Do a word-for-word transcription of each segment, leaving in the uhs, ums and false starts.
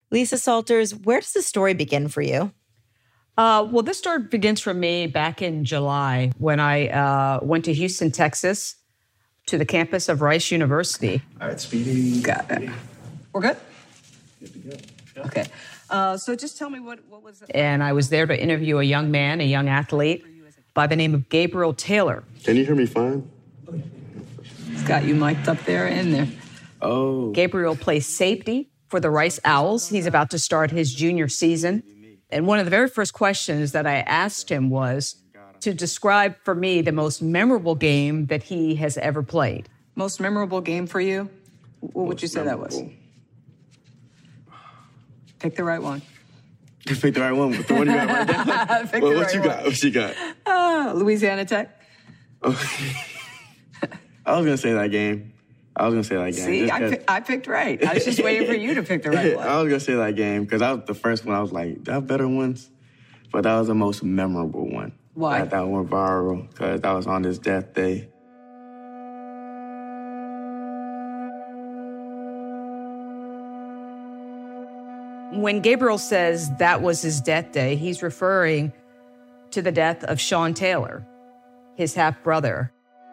Lisa Salters, where does the story begin for you? Uh, well, this story begins for me back in July when I uh, went to Houston, Texas, to the campus of Rice University. All right, Speedy. Got it. We're good? Good to go. Yeah. Okay. Uh, so just tell me what, what was it? And I was there to interview a young man, a young athlete by the name of Gabriel Taylor. Can you hear me fine? He's got you mic'd up there and there. Oh. Gabriel plays safety for the Rice Owls. He's about to start his junior season. And one of the very first questions that I asked him was to describe for me the most memorable game that he has ever played. Most memorable game for you? What would you say that was? Pick the right one. You picked the right one. What do you got right now? Pick well, the what right you one. got? What you got? Uh, Louisiana Tech. Okay. I was going to say that game. I was going to say that game. See, I, pi- I picked right. I was just waiting for you to pick the right one. I was going to say that game because that was the first one. I was like, there are better ones. But that was the most memorable one. Why? That, that went viral because that was on his death day. When Gabriel says that was his death day, he's referring to the death of Sean Taylor, his half-brother.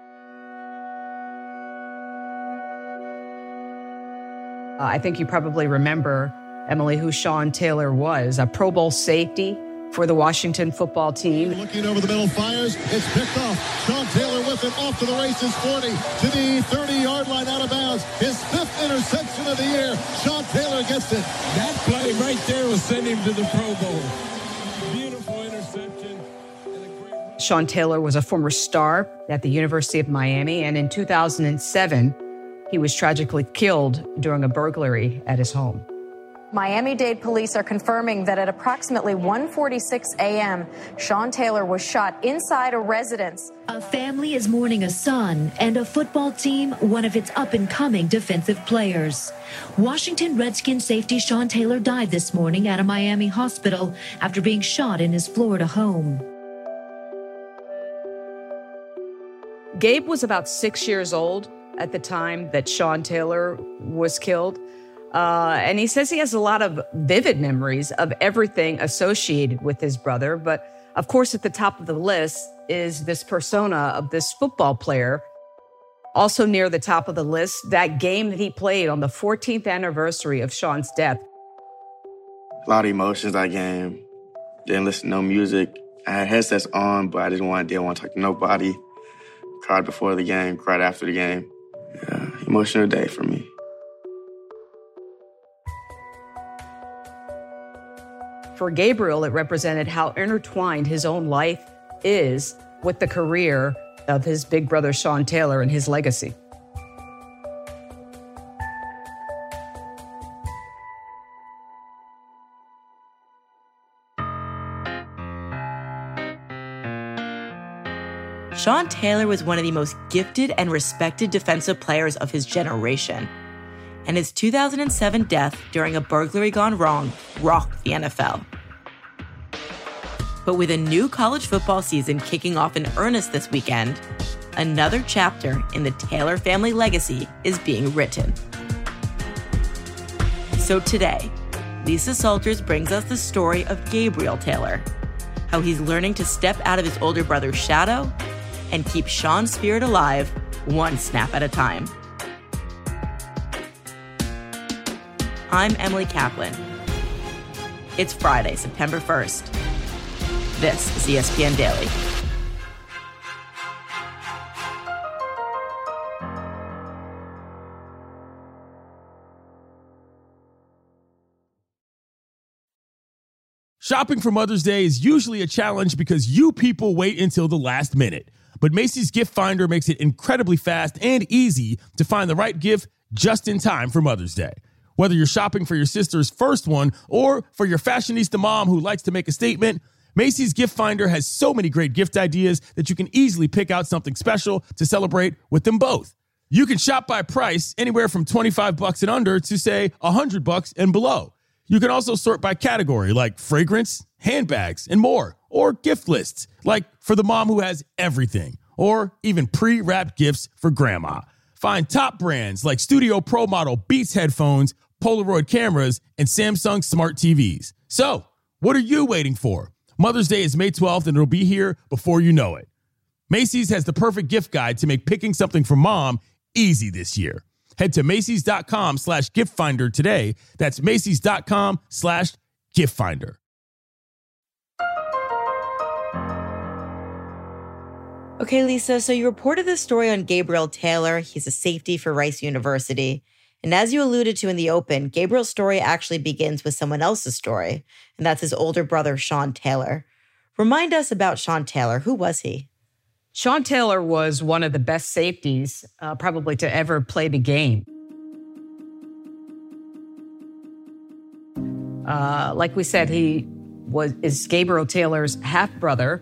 Uh, I think you probably remember, Emily, who Sean Taylor was, a Pro Bowl safety for the Washington football team. Looking over the middle, fires. It's picked off. Sean Taylor with it off to the races, forty to the thirty-yard line, out of bounds. His fifth interception of the year. Sean Taylor gets it. That play right there will send him to the Pro Bowl. Beautiful interception. Sean Taylor was a former star at the University of Miami, and in two thousand seven, he was tragically killed during a burglary at his home. Miami-Dade police are confirming that at approximately one forty-six a.m., Sean Taylor was shot inside a residence. A family is mourning a son and a football team, one of its up-and-coming defensive players. Washington Redskins safety Sean Taylor died this morning at a Miami hospital after being shot in his Florida home. Gabe was about six years old at the time that Sean Taylor was killed. Uh, and he says he has a lot of vivid memories of everything associated with his brother. But of course, at the top of the list is this persona of this football player. Also near the top of the list, that game that he played on the fourteenth anniversary of Sean's death. A lot of emotions that game. Didn't listen to no music. I had headsets on, but I didn't want, didn't want to talk to nobody. Cried before the game, cried after the game. Yeah, emotional day for me. For Gabriel, it represented how intertwined his own life is with the career of his big brother, Sean Taylor, and his legacy. Sean Taylor was one of the most gifted and respected defensive players of his generation. And his two thousand seven death during a burglary gone wrong rocked the N F L. But with a new college football season kicking off in earnest this weekend, another chapter in the Taylor family legacy is being written. So today, Lisa Salters brings us the story of Gabriel Taylor, how he's learning to step out of his older brother's shadow and keep Sean's spirit alive one snap at a time. I'm Emily Kaplan. It's Friday, September first. This is E S P N Daily. Shopping for Mother's Day is usually a challenge because you people wait until the last minute. But Macy's Gift Finder makes it incredibly fast and easy to find the right gift just in time for Mother's Day. Whether you're shopping for your sister's first one or for your fashionista mom who likes to make a statement, Macy's Gift Finder has so many great gift ideas that you can easily pick out something special to celebrate with them both. You can shop by price anywhere from twenty-five bucks and under to, say, one hundred bucks and below. You can also sort by category like fragrance, handbags, and more, or gift lists like for the mom who has everything, or even pre-wrapped gifts for grandma. Find top brands like Studio Pro Model Beats headphones, Polaroid cameras, and Samsung smart T Vs. So, what are you waiting for? Mother's Day is May twelfth, and it'll be here before you know it. Macy's has the perfect gift guide to make picking something for mom easy this year. Head to Macy's.com slash gift finder today. That's Macy's.com slash gift finder. Okay, Lisa, so you reported this story on Gabriel Taylor. He's a safety for Rice University. And as you alluded to in the open, Gabriel's story actually begins with someone else's story, and that's his older brother, Sean Taylor. Remind us about Sean Taylor. Who was he? Sean Taylor was one of the best safeties uh, probably to ever play the game. Uh, like we said, he was is Gabriel Taylor's half-brother.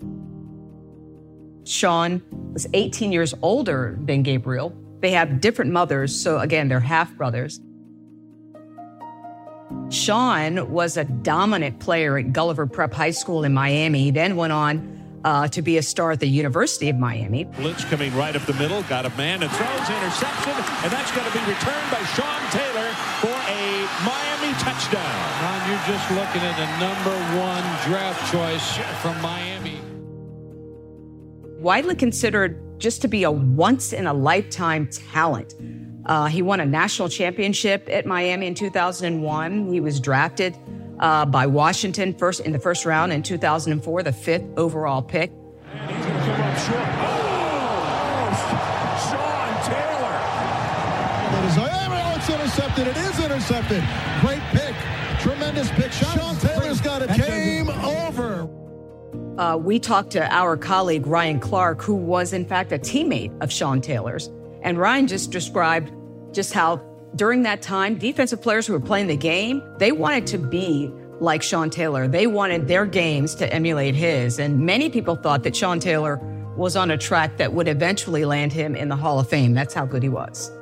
Sean was eighteen years older than Gabriel. They have different mothers, so again, they're half-brothers. Sean was a dominant player at Gulliver Prep High School in Miami. He then went on uh, to be a star at the University of Miami. Blitz coming right up the middle, got a man and throws, interception, and that's going to be returned by Sean Taylor for a Miami touchdown. Ron, you're just looking at the number one draft choice from Miami. Widely considered just to be a once-in-a-lifetime talent. Uh, he won a national championship at Miami in two thousand one. He was drafted uh, by Washington first in the first round in two thousand four, the fifth overall pick. And he's going to come up short. Oh! Sean Taylor! It is, oh, it's intercepted. It is intercepted. Great pick. Tremendous pick. Sean Taylor's got it. Game over. Uh, we talked to our colleague, Ryan Clark, who was, in fact, a teammate of Sean Taylor's. And Ryan just described just how during that time, defensive players who were playing the game, they wanted to be like Sean Taylor. They wanted their games to emulate his. And many people thought that Sean Taylor was on a track that would eventually land him in the Hall of Fame. That's how good he was.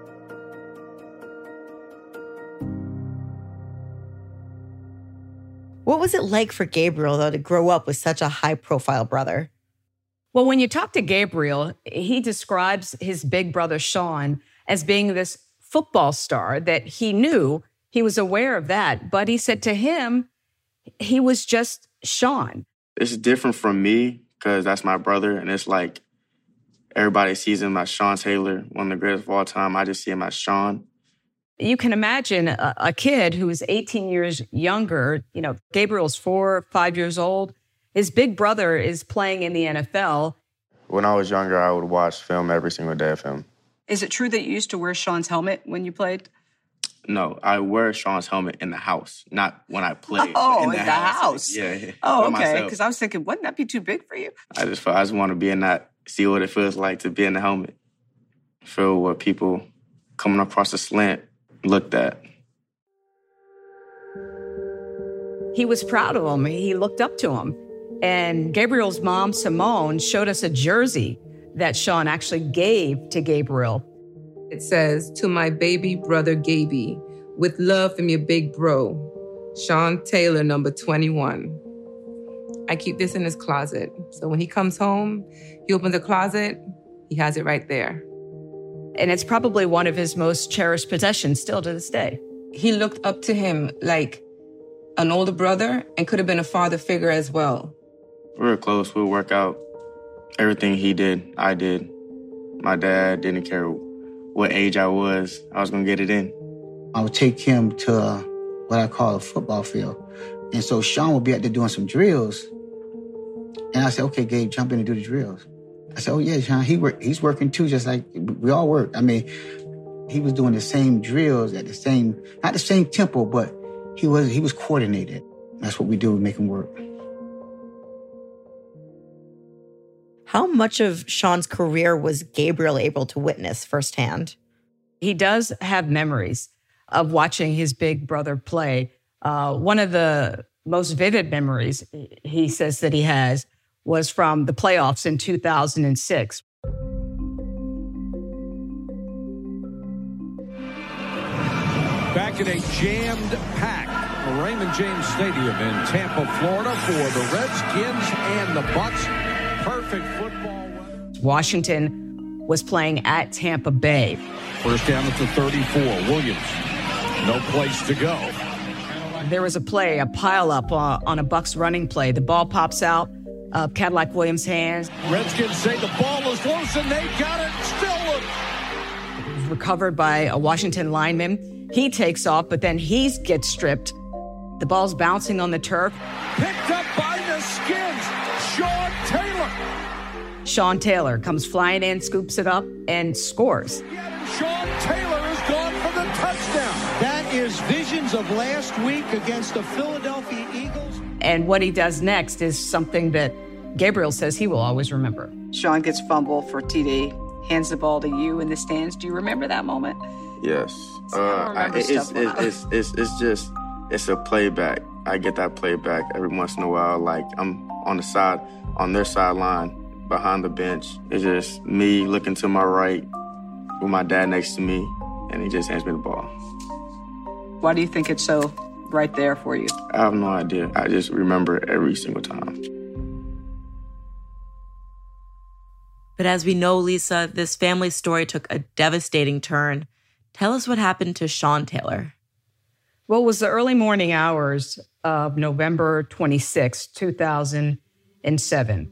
What was it like for Gabriel, though, to grow up with such a high-profile brother? Well, when you talk to Gabriel, he describes his big brother, Sean, as being this football star that he knew. He was aware of that. But he said to him, he was just Sean. It's different from me because that's my brother. And it's like everybody sees him as Sean Taylor, one of the greatest of all time. I just see him as Sean. You can imagine a, a kid who is eighteen years younger. You know, Gabriel's four, five years old. His big brother is playing in the N F L. When I was younger, I would watch film every single day of him. Is it true that you used to wear Sean's helmet when you played? No, I wear Sean's helmet in the house, not when I play. Oh, in the, in the house. house. Yeah, yeah. Oh, okay. Because I was thinking, wouldn't that be too big for you? I just, I just want to be in that, see what it feels like to be in the helmet. Feel what people coming across the slant looked at. He was proud of him. He looked up to him. And Gabriel's mom, Simone, showed us a jersey that Sean actually gave to Gabriel. It says, "To my baby brother, Gaby, with love from your big bro, Sean Taylor, number twenty-one. I keep this in his closet. So when he comes home, he opens the closet, he has it right there. And it's probably one of his most cherished possessions still to this day. He looked up to him like an older brother and could have been a father figure as well. We were close. We would work out. Everything he did, I did. My dad didn't care what age I was. I was going to get it in. I would take him to uh, what I call a football field. And so Sean would be out there doing some drills. And I said, okay, Gabe, jump in and do the drills. I said, oh, yeah, Sean, he work, he's working too, just like we all work. I mean, he was doing the same drills at the same, not the same tempo, but he was he was coordinated. That's what we do, we make him work. How much of Sean's career was Gabriel able to witness firsthand? He does have memories of watching his big brother play. Uh, one of the most vivid memories he says that he has was from the playoffs in two thousand six. Back in a jammed-packed Raymond James Stadium in Tampa, Florida for the Redskins and the Bucks. Perfect football weather. Washington was playing at Tampa Bay. First down at the thirty-four. Williams No place to go. There was a play, a pileup uh, on a Bucs running play. The ball pops out of Cadillac Williams' hands. Redskins say the ball is loose, and they got it. Still recovered by a Washington lineman. He takes off, but then he gets stripped. The ball's bouncing on the turf. Picked up by the Skins. Sean Taylor. Sean Taylor comes flying in, scoops it up, and scores. Sean Taylor is gone for the touchdown. That is visions of last week against the Philadelphia Eagles. And what he does next is something that Gabriel says he will always remember. Sean gets fumble for T D, hands the ball to you in the stands. Do you remember that moment? Yes. Uh, I I, it's, it's, it's, it's, it's just, it's a playback. I get that playback every once in a while. Like, I'm on the side, on their sideline, behind the bench. It's just me looking to my right with my dad next to me, and he just hands me the ball. Why do you think it's so right there for you? I have no idea. I just remember it every single time. But as we know, Lisa, this family story took a devastating turn. Tell us what happened to Sean Taylor. Well, it was the early morning hours of November twenty-sixth, two thousand seven.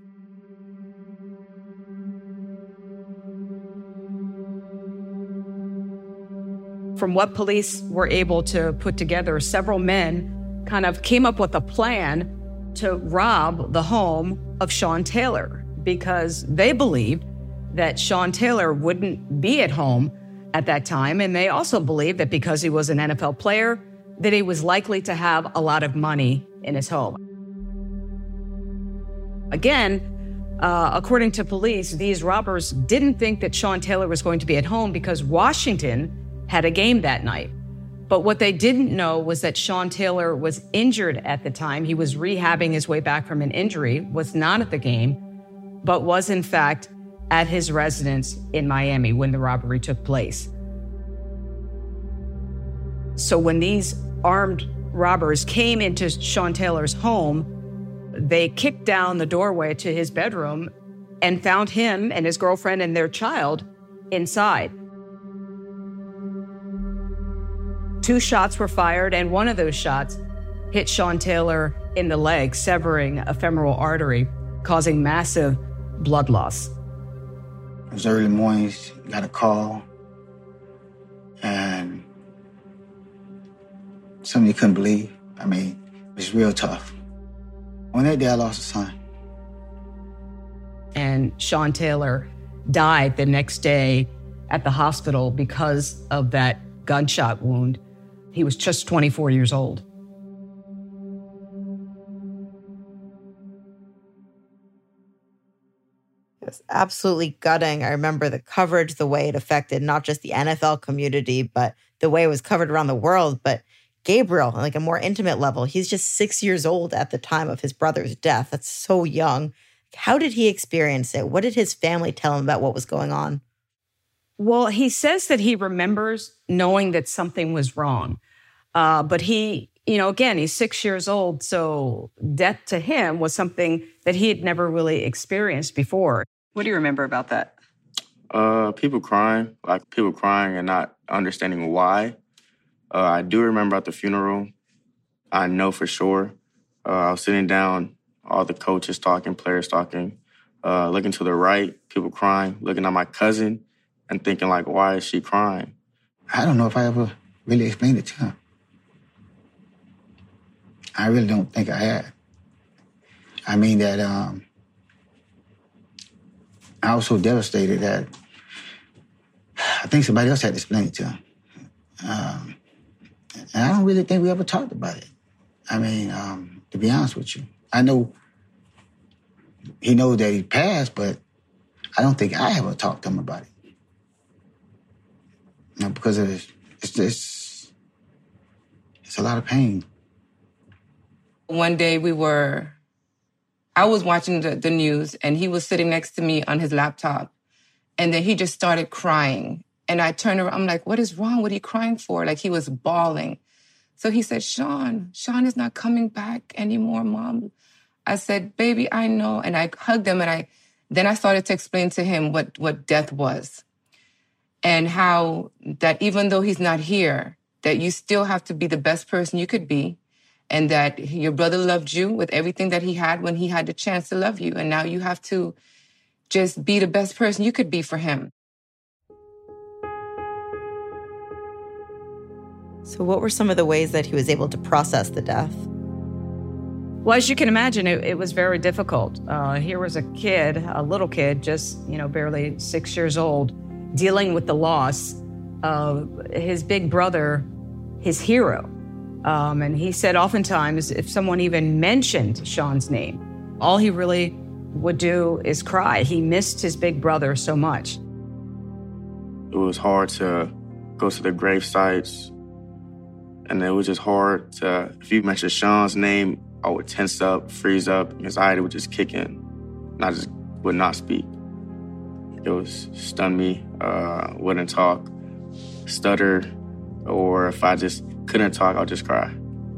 From what police were able to put together, several men kind of came up with a plan to rob the home of Sean Taylor because they believed that Sean Taylor wouldn't be at home at that time. And they also believed that because he was an N F L player, that he was likely to have a lot of money in his home. Again, uh, according to police, these robbers didn't think that Sean Taylor was going to be at home because Washington had a game that night. But what they didn't know was that Sean Taylor was injured at the time. He was rehabbing his way back from an injury, was not at the game, but was in fact at his residence in Miami when the robbery took place. So when these armed robbers came into Sean Taylor's home, they kicked down the doorway to his bedroom and found him and his girlfriend and their child inside. Two shots were fired, and one of those shots hit Sean Taylor in the leg, severing a femoral artery, causing massive blood loss. It was early mornings, got a call, and something you couldn't believe. I mean, it was real tough. On that day, I lost a son. And Sean Taylor died the next day at the hospital because of that gunshot wound. He was just twenty-four years old. It was absolutely gutting. I remember the coverage, the way it affected not just the N F L community, but the way it was covered around the world. But Gabriel, on like a more intimate level, he's just six years old at the time of his brother's death. That's so young. How did he experience it? What did his family tell him about what was going on? Well, he says that he remembers knowing that something was wrong. Uh, but he, you know, again, he's six years old, so death to him was something that he had never really experienced before. What do you remember about that? Uh, people crying, like people crying and not understanding why. Uh, I do remember at the funeral, I know for sure. Uh, I was sitting down, all the coaches talking, players talking, uh, looking to the right, people crying, looking at my cousin and thinking like, why is she crying? I don't know if I ever really explained it to him. I really don't think I had. I mean that um, I was so devastated that I think somebody else had to explain it to him. Um, and I don't really think we ever talked about it. I mean, um, to be honest with you, I know he knows that he passed, but I don't think I ever talked to him about it. You know, because of this, it's just, it's a lot of pain. One day we were, I was watching the, the news and he was sitting next to me on his laptop. And then he just started crying. And I turned around, I'm like, what is wrong? What are you crying for? Like he was bawling. So he said, Sean, Sean is not coming back anymore, Mom. I said, baby, I know. And I hugged him and I, then I started to explain to him what, what death was. And how that even though he's not here, that you still have to be the best person you could be, and that your brother loved you with everything that he had when he had the chance to love you. And now you have to just be the best person you could be for him. So what were some of the ways that he was able to process the death? Well, as you can imagine, it, it was very difficult. Uh, here was a kid, a little kid, just, you know, barely six years old, dealing with the loss of his big brother, his hero. Um, and he said oftentimes if someone even mentioned Sean's name, all he really would do is cry. He missed his big brother so much. It was hard to go to the grave sites. And it was just hard to, if you mentioned Sean's name, I would tense up, freeze up, anxiety would just kick in. And I just would not speak. It was stunned me, uh, wouldn't talk, stuttered, or if I just couldn't talk, I'd just cry.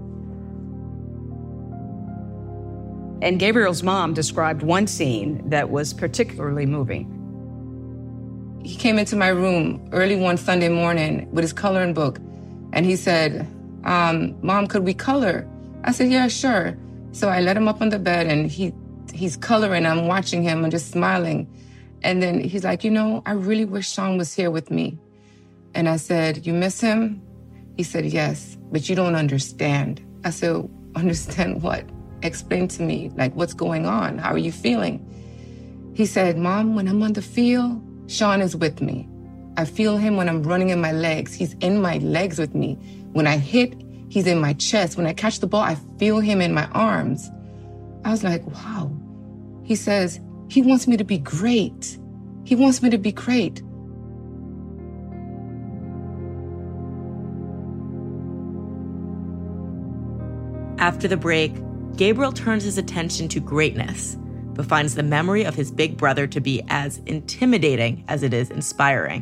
And Gabriel's mom described one scene that was particularly moving. He came into my room early one Sunday morning with his coloring book, and he said, um, Mom, could we color? I said, yeah, sure. So I let him up on the bed, and he he's coloring. I'm watching him and just smiling. And then he's like, you know, I really wish Sean was here with me. And I said, you miss him? He said, yes, but you don't understand. I said, understand what? Explain to me, like, what's going on? How are you feeling? He said, Mom, when I'm on the field, Sean is with me. I feel him when I'm running in my legs. He's in my legs with me. When I hit, he's in my chest. When I catch the ball, I feel him in my arms. I was like, wow. He says, he wants me to be great. He wants me to be great. After the break, Gabriel turns his attention to greatness, but finds the memory of his big brother to be as intimidating as it is inspiring.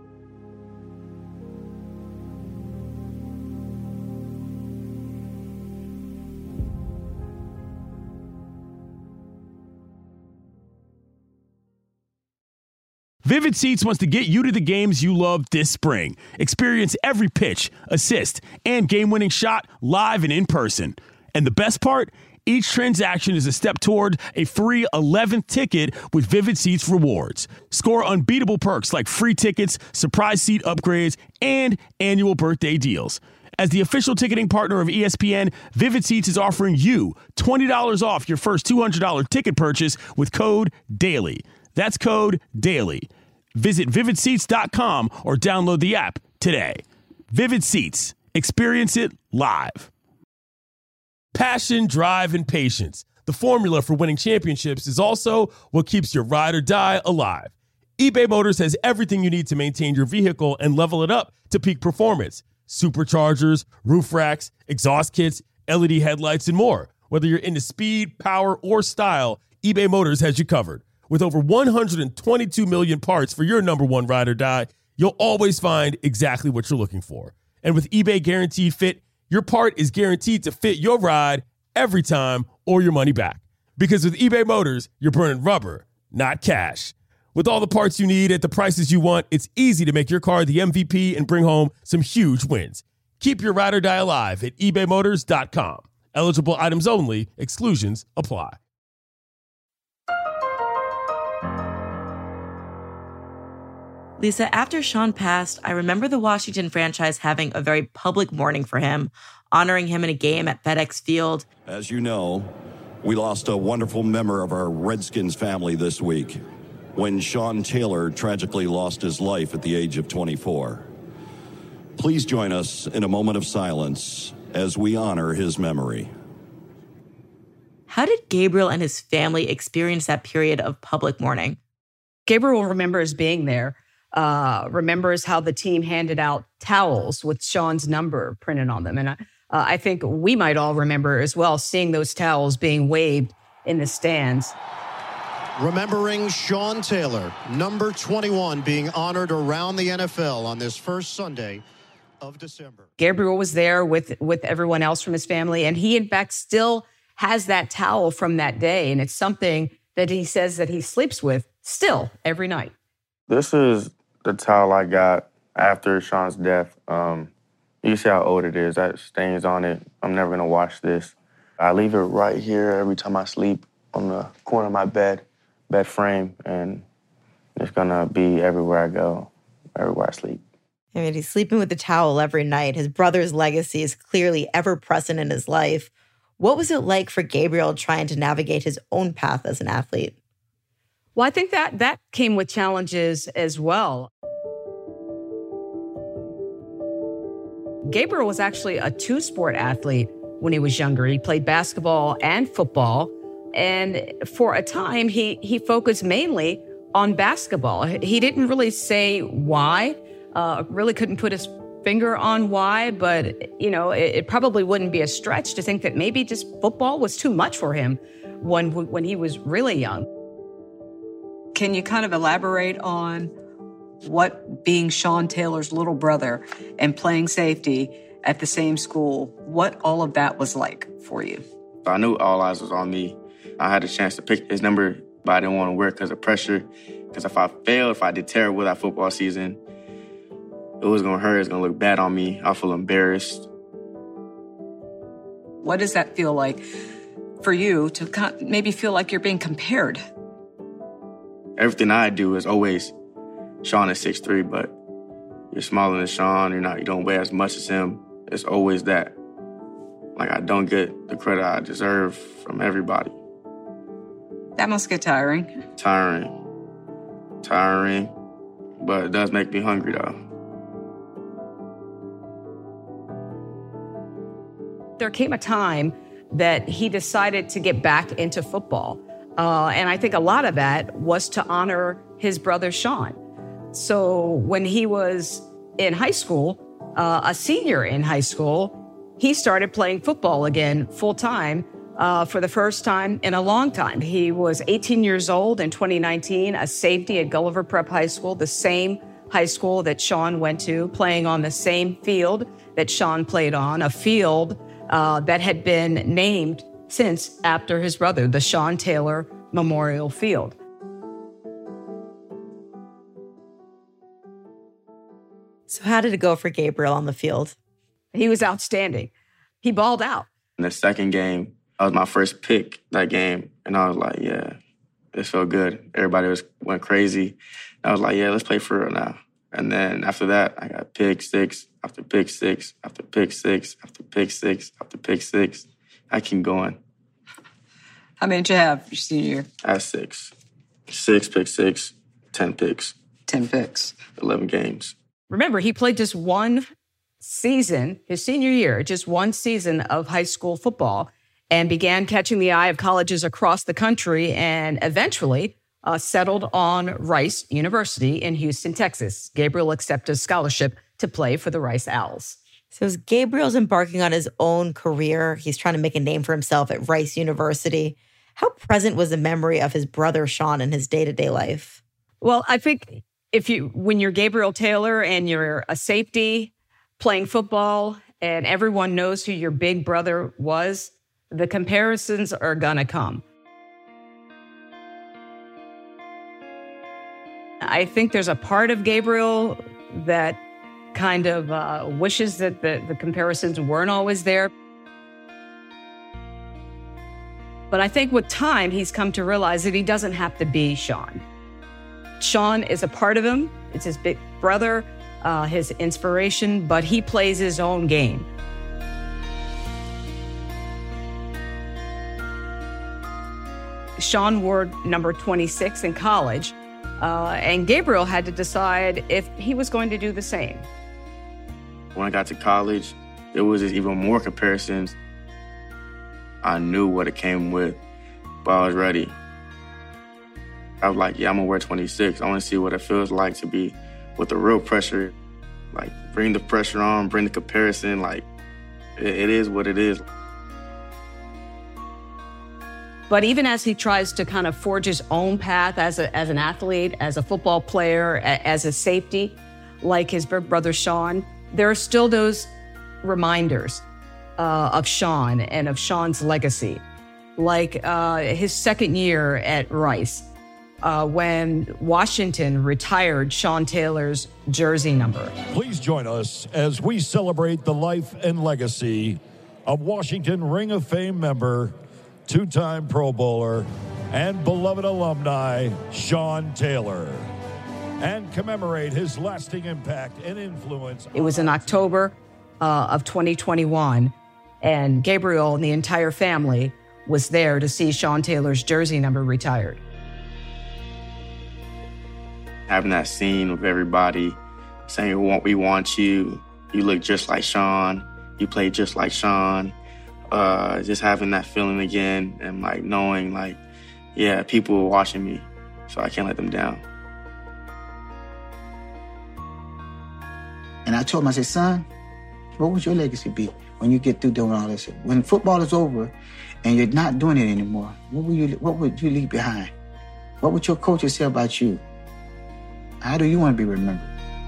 Vivid Seats wants to get you to the games you love this spring. Experience every pitch, assist, and game-winning shot live and in person. And the best part? Each transaction is a step toward a free eleventh ticket with Vivid Seats rewards. Score unbeatable perks like free tickets, surprise seat upgrades, and annual birthday deals. As the official ticketing partner of E S P N, Vivid Seats is offering you twenty dollars off your first two hundred dollars ticket purchase with code DAILY. That's code DAILY. Visit vivid seats dot com or download the app today. Vivid Seats. Experience it live. Passion, drive, and patience. The formula for winning championships is also what keeps your ride or die alive. eBay Motors has everything you need to maintain your vehicle and level it up to peak performance. Superchargers, roof racks, exhaust kits, L E D headlights, and more. Whether you're into speed, power, or style, eBay Motors has you covered. With over one hundred twenty-two million parts for your number one ride or die, you'll always find exactly what you're looking for. And with eBay Guaranteed Fit, your part is guaranteed to fit your ride every time or your money back. Because with eBay Motors, you're burning rubber, not cash. With all the parts you need at the prices you want, it's easy to make your car the M V P and bring home some huge wins. Keep your ride or die alive at ebay motors dot com. Eligible items only. Exclusions apply. Lisa, after Sean passed, I remember the Washington franchise having a very public mourning for him, honoring him in a game at FedEx Field. As you know, we lost a wonderful member of our Redskins family this week when Sean Taylor tragically lost his life at the age of twenty-four. Please join us in a moment of silence as we honor his memory. How did Gabriel and his family experience that period of public mourning? Gabriel remembers being there. Uh, remembers how the team handed out towels with Sean's number printed on them. And I, uh, I think we might all remember as well seeing those towels being waved in the stands. Remembering Sean Taylor, number twenty-one, being honored around the N F L on this first Sunday of December. Gabriel was there with, with everyone else from his family, and he, in fact, still has that towel from that day. And it's something that he says that he sleeps with still every night. This is the towel I got after Sean's death. Um, You see how old it is. That stains on it. I'm never going to wash this. I leave it right here every time I sleep on the corner of my bed, bed frame, and it's going to be everywhere I go, everywhere I sleep. I mean, he's sleeping with a towel every night. His brother's legacy is clearly ever present in his life. What was it like for Gabriel trying to navigate his own path as an athlete? Well, I think that that came with challenges as well. Gabriel was actually a two-sport athlete when he was younger. He played basketball and football. And for a time, he, he focused mainly on basketball. He didn't really say why, uh, really couldn't put his finger on why, but, you know, it, it probably wouldn't be a stretch to think that maybe just football was too much for him when, when he was really young. Can you kind of elaborate on what being Sean Taylor's little brother and playing safety at the same school, what all of that was like for you? I knew all eyes was on me. I had a chance to pick his number, but I didn't want to wear it because of pressure. Because if I failed, if I did terrible that football season, it was going to hurt. It's going to look bad on me. I feel embarrassed. What does that feel like for you to maybe feel like you're being compared? Everything I do is always, Sean is six three, but you're smaller than Sean. You're not, you don't weigh as much as him. It's always that. Like, I don't get the credit I deserve from everybody. That must get tiring. Tiring. Tiring. But it does make me hungry, though. There came a time that he decided to get back into football. Uh, and I think a lot of that was to honor his brother, Sean. So when he was in high school, uh, a senior in high school, he started playing football again full-time uh, for the first time in a long time. He was eighteen years old in twenty nineteen, a safety at Gulliver Prep High School, the same high school that Sean went to, playing on the same field that Sean played on, a field uh, that had been named since after his brother, the Sean Taylor Memorial Field. So how did it go for Gabriel on the field? He was outstanding. He balled out. In the second game, that was my first pick that game. And I was like, yeah, this felt good. Everybody was went crazy. I was like, yeah, let's play for real now. And then after that, I got pick six after pick six after pick six after pick six after pick six. I keep going. How many did you have your senior year? I had six. Six, pick six, ten picks. Ten picks. eleven games. Remember, he played just one season, his senior year, just one season of high school football, and began catching the eye of colleges across the country and eventually uh, settled on Rice University in Houston, Texas. Gabriel accepted a scholarship to play for the Rice Owls. So as Gabriel's embarking on his own career, he's trying to make a name for himself at Rice University. How present was the memory of his brother Sean in his day-to-day life? Well, I think if you, when you're Gabriel Taylor and you're a safety playing football and everyone knows who your big brother was, the comparisons are gonna come. I think there's a part of Gabriel that kind of uh, wishes that the, the comparisons weren't always there. But I think with time, he's come to realize that he doesn't have to be Sean. Sean is a part of him. It's his big brother, uh, his inspiration, but he plays his own game. Sean wore number twenty-six in college, uh, and Gabriel had to decide if he was going to do the same. When I got to college, it was just even more comparisons. I knew what it came with, but I was ready. I was like, yeah, I'm gonna wear twenty-six. I wanna see what it feels like to be with the real pressure. Like, bring the pressure on, bring the comparison. Like, it, it is what it is. But even as he tries to kind of forge his own path as a, as an athlete, as a football player, a, as a safety, like his brother Sean, there are still those reminders uh, of Sean and of Sean's legacy. Like uh, his second year at Rice, uh, when Washington retired Sean Taylor's jersey number. Please join us as we celebrate the life and legacy of Washington Ring of Fame member, two-time Pro Bowler, and beloved alumni, Sean Taylor, and commemorate his lasting impact and influence. It was in October uh, of twenty twenty-one, and Gabriel and the entire family was there to see Sean Taylor's jersey number retired. Having that scene with everybody saying, we want, we want you, you look just like Sean, you play just like Sean, uh, just having that feeling again and like knowing like, yeah, people are watching me, so I can't let them down. And I told him, I said, son, what would your legacy be when you get through doing all this? When football is over and you're not doing it anymore, what will you, what would you leave behind? What would your coaches say about you? How do you want to be remembered?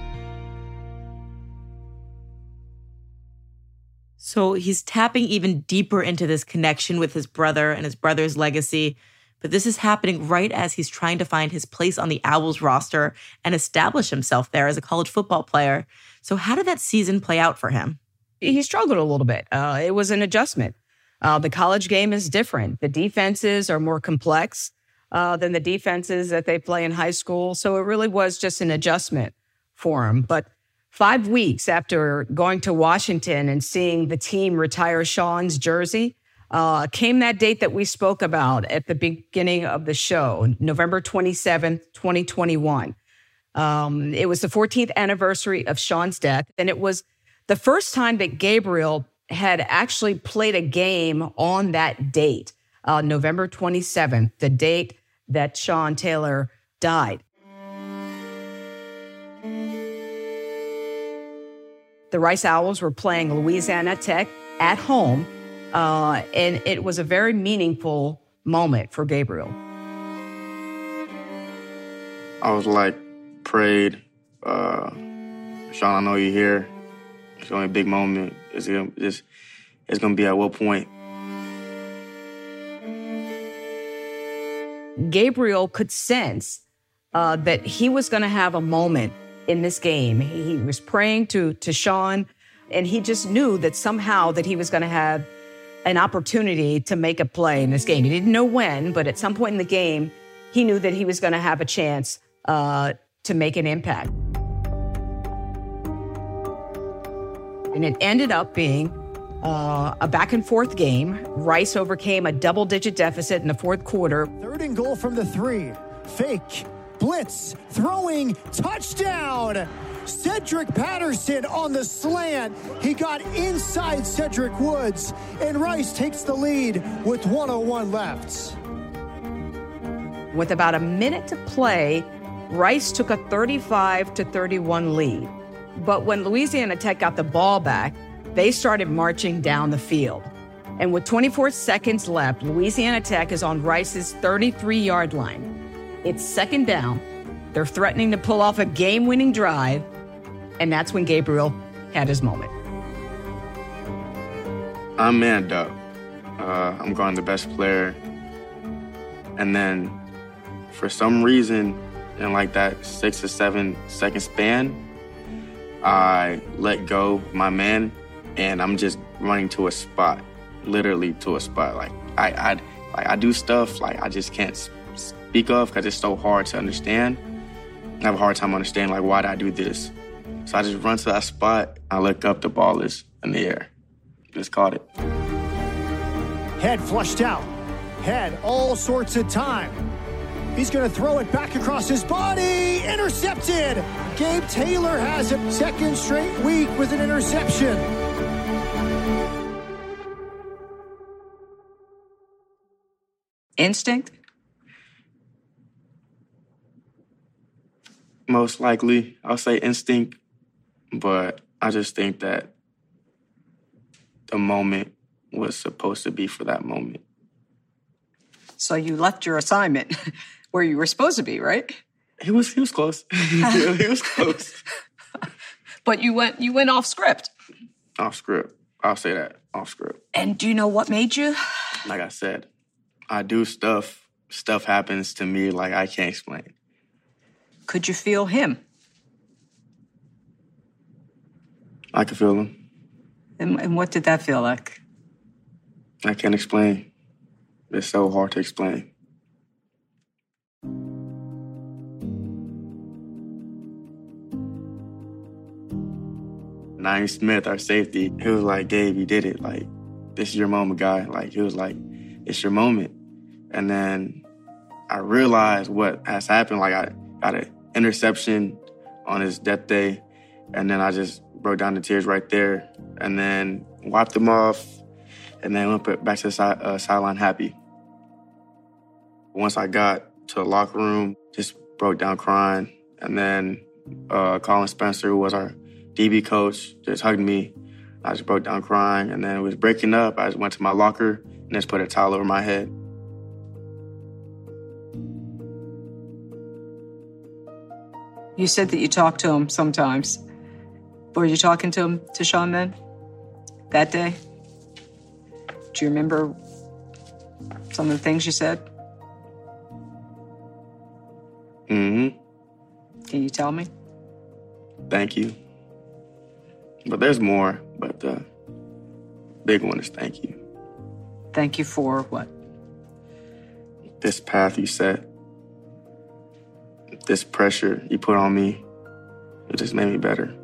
So he's tapping even deeper into this connection with his brother and his brother's legacy. But this is happening right as he's trying to find his place on the Owls roster and establish himself there as a college football player. So how did that season play out for him? He struggled a little bit. Uh, it was an adjustment. Uh, the college game is different. The defenses are more complex uh, than the defenses that they play in high school. So it really was just an adjustment for him. But five weeks after going to Washington and seeing the team retire Sean's jersey, Uh, came that date that we spoke about at the beginning of the show, November twenty-seventh, twenty twenty-one. Um, it was the fourteenth anniversary of Sean's death, and it was the first time that Gabriel had actually played a game on that date, uh, November twenty-seventh, the date that Sean Taylor died. The Rice Owls were playing Louisiana Tech at home. Uh, and it was a very meaningful moment for Gabriel. I was like, prayed, uh, Sean, I know you're here. It's going to be a big moment. It's going it's, it's to be at what point? Gabriel could sense uh, that he was going to have a moment in this game. He, he was praying to, to Sean, and he just knew that somehow that he was going to have an opportunity to make a play in this game. He didn't know when, but at some point in the game, he knew that he was going to have a chance uh, to make an impact. And it ended up being uh, a back and forth game. Rice overcame a double-digit deficit in the fourth quarter. Third and goal from the three. Fake, blitz, throwing, touchdown! Cedric Patterson on the slant. He got inside Cedric Woods, and Rice takes the lead with one oh one left. With about a minute to play, Rice took a thirty-five to thirty-one lead. But when Louisiana Tech got the ball back, they started marching down the field. And with twenty-four seconds left, Louisiana Tech is on Rice's thirty-three-yard line. It's second down. They're threatening to pull off a game-winning drive, and that's when Gabriel had his moment. I'm manned up. Uh, I'm going the best player. And then, for some reason, in like that six or seven second span, I let go of my man, and I'm just running to a spot, literally to a spot. Like I, I, like I do stuff like I just can't speak of because it's so hard to understand. I have a hard time understanding, like, why did I do this? So I just run to that spot. I look up, the ball is in the air. Just caught it. Head flushed out. Head all sorts of time. He's going to throw it back across his body. Intercepted. Gabe Taylor has it. Second straight week with an interception. Instinct? Most likely, I'll say instinct, but I just think that the moment was supposed to be for that moment. So you left your assignment where you were supposed to be, right? He was he was close. He was close. But you went you went off script. Off script. I'll say that. Off script. And do you know what made you? Like I said, I do stuff stuff happens to me like I can't explain. Could you feel him? I could feel him. And, and what did that feel like? I can't explain. It's so hard to explain. Naeem Smith, our safety, he was like, Gabe, you did it. Like, this is your moment, guy. Like, he was like, it's your moment. And then I realized what has happened. Like, I got an interception on his death day, and then I just broke down the tears right there, and then wiped them off, and then went back to the side, uh, sideline happy. Once I got to the locker room, just broke down crying, and then uh, Colin Spencer, who was our D B coach, just hugged me. I just broke down crying, and then it was breaking up. I just went to my locker and just put a towel over my head. You said that you talked to him sometimes. Were you talking to him, to Sean then, that day? Do you remember some of the things you said? Mm-hmm. Can you tell me? Thank you. But there's more, but the big one is thank you. Thank you for what? This path you set, this pressure you put on me, it just made me better.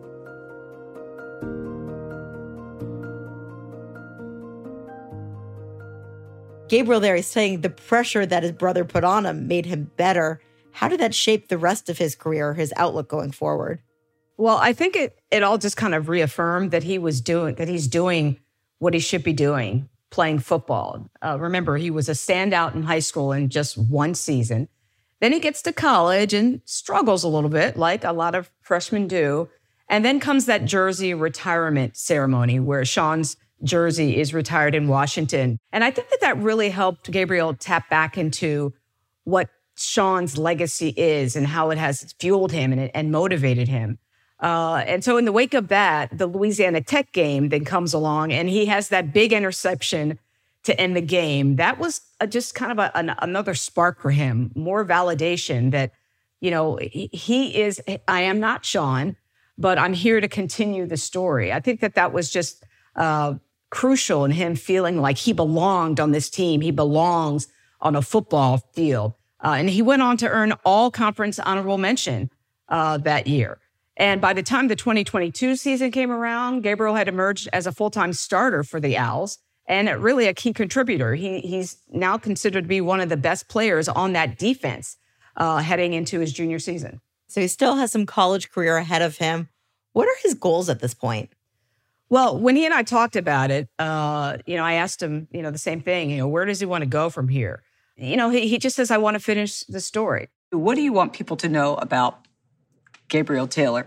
Gabriel there is saying the pressure that his brother put on him made him better. How did that shape the rest of his career, his outlook going forward? Well, I think it it all just kind of reaffirmed that he was doing that he's doing what he should be doing, playing football. Uh, remember, he was a standout in high school in just one season. Then he gets to college and struggles a little bit, like a lot of freshmen do. And then comes that jersey retirement ceremony where Sean's jersey is retired in Washington. And I think that that really helped Gabriel tap back into what Sean's legacy is and how it has fueled him and, and motivated him. Uh, and so in the wake of that, the Louisiana Tech game then comes along and he has that big interception to end the game. That was a, just kind of a, an, another spark for him, more validation that, you know, he, he is, I am not Sean, but I'm here to continue the story. I think that that was just uh, crucial in him feeling like he belonged on this team. He belongs on a football field. Uh, and he went on to earn all conference honorable mention uh, that year. And by the time the twenty twenty-two season came around, Gabriel had emerged as a full-time starter for the Owls and really a key contributor. He, he's now considered to be one of the best players on that defense uh, heading into his junior season. So he still has some college career ahead of him. What are his goals at this point? Well, when he and I talked about it, uh, you know, I asked him, you know, the same thing, you know, where does he want to go from here? You know, he, he just says, I want to finish the story. What do you want people to know about Gabriel Taylor?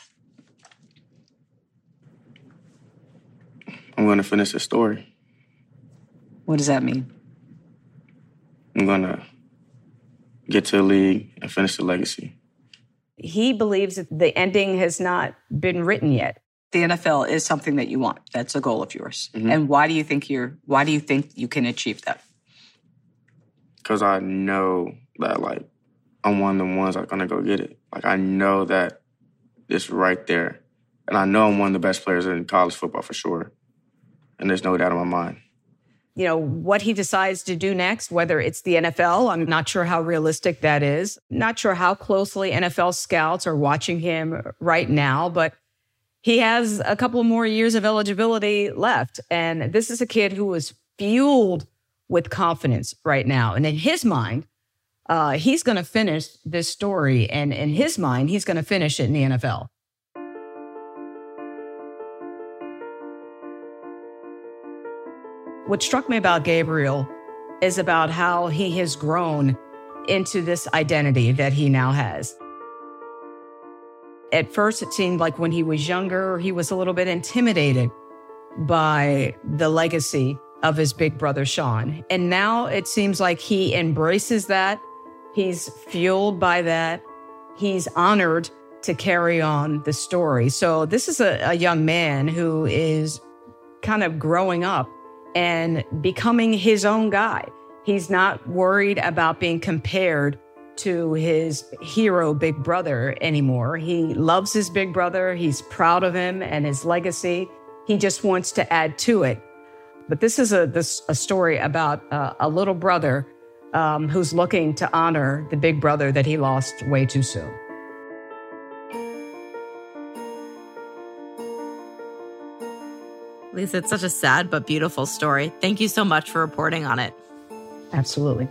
I'm going to finish the story. What does that mean? I'm going to get to the league and finish the legacy. He believes that the ending has not been written yet. The N F L is something that you want. That's a goal of yours. Mm-hmm. And why do you think you're, why do you think you can achieve that? Because I know that, like, I'm one of the ones that's going to go get it. Like, I know that it's right there. And I know I'm one of the best players in college football for sure. And there's no doubt in my mind. You know, what he decides to do next, whether it's the N F L, I'm not sure how realistic that is. Not sure how closely N F L scouts are watching him right now, but he has a couple more years of eligibility left. And this is a kid who is fueled with confidence right now. And in his mind, uh, he's going to finish this story. And in his mind, he's going to finish it in the N F L. What struck me about Gabriel is about how he has grown into this identity that he now has. At first, it seemed like when he was younger, he was a little bit intimidated by the legacy of his big brother, Sean. And now it seems like he embraces that. He's fueled by that. He's honored to carry on the story. So this is a, a young man who is kind of growing up and becoming his own guy. He's not worried about being compared to his hero big brother anymore. He loves his big brother. He's proud of him and his legacy. He just wants to add to it. But this is a, this, a story about uh, a little brother um, who's looking to honor the big brother that he lost way too soon. Lisa, it's such a sad but beautiful story. Thank you so much for reporting on it. Absolutely.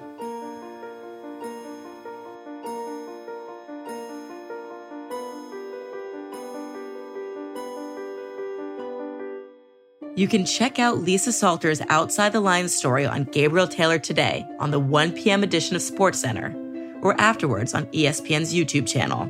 You can check out Lisa Salter's Outside the Lines story on Gabriel Taylor today on the one p.m. edition of SportsCenter, or afterwards on E S P N's YouTube channel.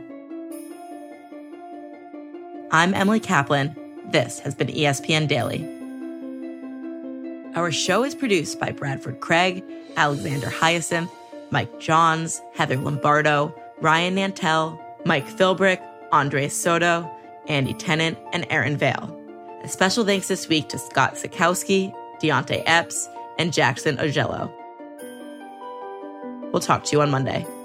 I'm Emily Kaplan. This has been E S P N Daily. Our show is produced by Bradford Craig, Alexander Hyacinth, Mike Johns, Heather Lombardo, Ryan Nantel, Mike Philbrick, Andres Soto, Andy Tennant, and Aaron Vale. A special thanks this week to Scott Sikowski, Deontay Epps, and Jackson Ogello. We'll talk to you on Monday.